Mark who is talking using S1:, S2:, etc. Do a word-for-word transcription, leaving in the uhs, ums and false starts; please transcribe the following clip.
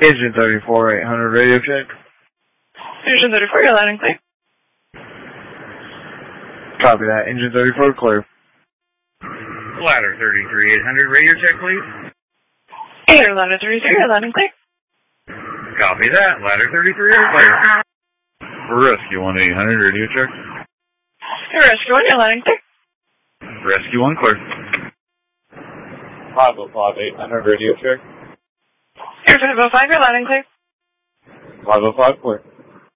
S1: Engine thirty-four, eight hundred, radio check.
S2: Engine thirty-four, you're loud and clear.
S1: Copy that. Engine thirty-four, clear.
S3: Ladder thirty-three, eight hundred, radio check, please.
S2: Air ladder thirty-three, you're loud and clear.
S3: Copy that. Ladder thirty-three, you're clear.
S4: Rescue one, eight hundred, radio check.
S2: Rescue one, you're loud and clear.
S4: Rescue one, clear.
S1: five oh five, eight hundred, radio check.
S2: Air five oh five, you're loud and clear.
S1: five oh five, clear.